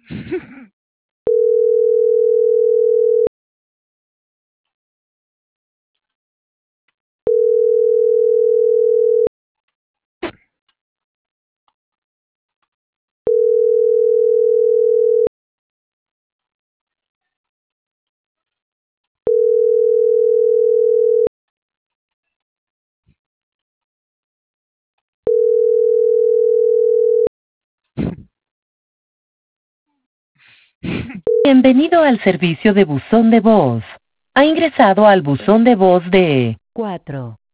Bienvenido al servicio de buzón de voz. Ha ingresado al buzón de voz de 4